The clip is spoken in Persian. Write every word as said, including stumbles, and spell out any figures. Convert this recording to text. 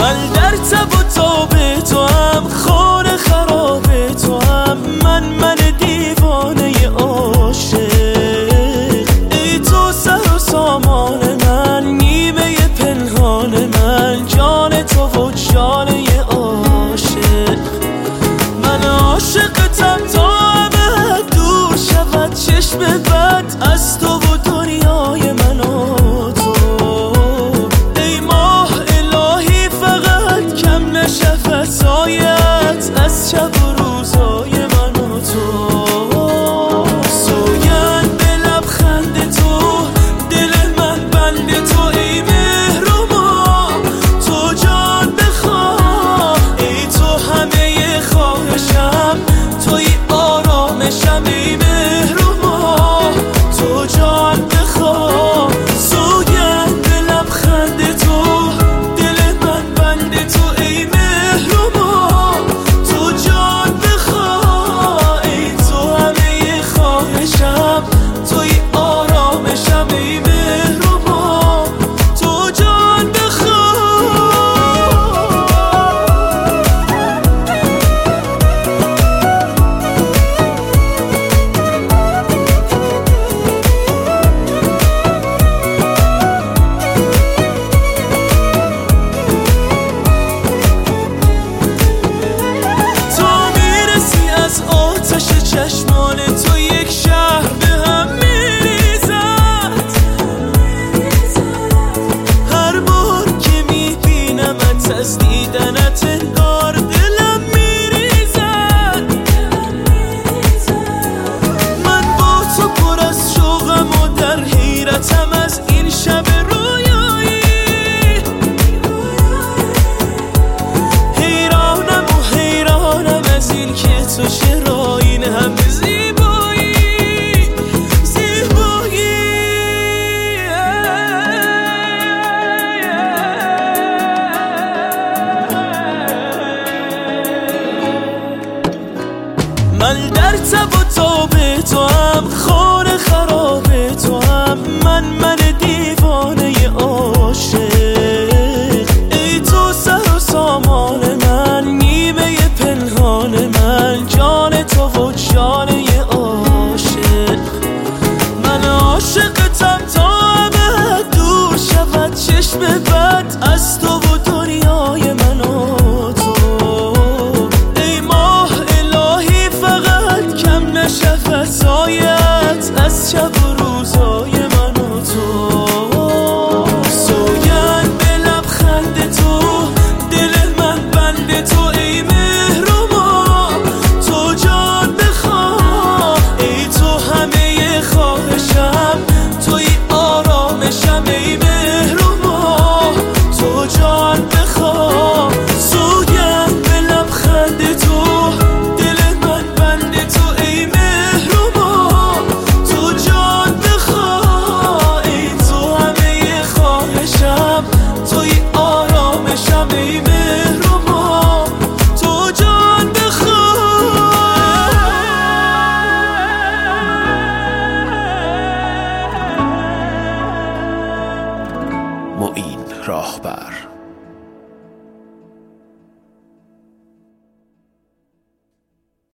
من در تب و تاب تو هم، خانه خراب تو هم، من من دیوانه عاشق. ای تو سر و سامان من، نیمه پنهان من، جان تو و جان عاشق. من عاشقتم تا ابد دور شود چشم بد از تو و دنیای من و تو. ای ماه الهی فقط کم نشه سایت از شب و روزای من و تو. سوگند به لبخند تو، دل من بند تو، ای مهربا تو جان بخواه. ای تو همه خواهشم، توی آرامشم، ای مهربا تو جان بخواه. سوگند به لبخند تو، دل من بند تو، ای مهربا تو جان بخواه. ای تو همه خواهشم، توی آرامشم، ای مهربا تو جان بخواه. چشمان تو یک شهر به هم میریزد. هر بار که میبینمت از دیدنت انگار دلم میریزد. من با تو پر از شوقم و در حیرتم از این شب رویایی. حیرانم و حیرانم از این که تو چرا همه زیبایی زیبایی. من در تب و تاب تو هم، خانه خراب تو هم، من من دیوانه عاشق. ای تو سر و سامان من، نیمه پنهان من، جان تو و جان عاشق. من عاشقتم تا ابد دور شود چشم بد از تو و دنیای من و تو. ای ماه الهی فقط کم نشه سایت از شب